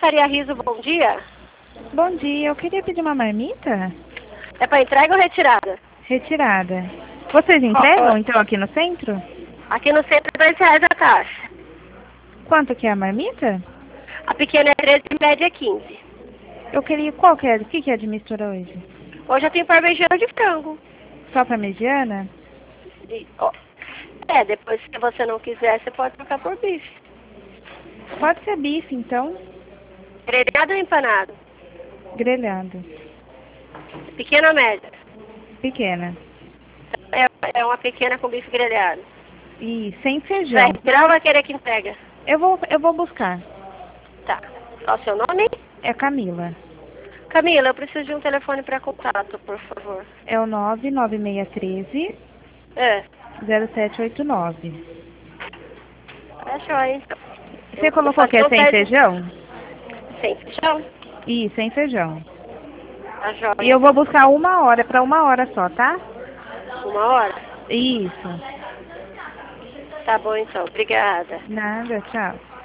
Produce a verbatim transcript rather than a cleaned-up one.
Churrascaria Riso, bom dia. Bom dia, eu queria pedir uma marmita. É para entrega ou retirada? Retirada. Vocês entregam, então, aqui no centro? Aqui no centro é dois reais a caixa. Quanto que é a marmita? A pequena é treze e a média é quinze. Eu queria... Qual que é? O que que é de mistura hoje? Hoje eu tenho parmegiana de frango. Só pra mediana? E, ó, é, depois se você não quiser, você pode trocar por bife. Pode ser bife, então. Grelhado ou empanado? Grelhado. Pequena ou média? Pequena. É, é uma pequena com bife grelhado. E sem Vai feijão. retirar ou vai querer que entrega? Eu vou, eu vou buscar. Tá. Qual o seu nome? É Camila. Camila, eu preciso de um telefone para contato, por favor. É o nove nove seis um três, É. zero sete oito nove. É joia, então. Você Eu vou colocou que fazer é um sem teste- feijão? Sem feijão? Ih, sem feijão. Tá joia. E eu vou buscar uma hora, pra uma hora só, tá? Uma hora? Isso. Tá bom, então. Obrigada. Nada, tchau.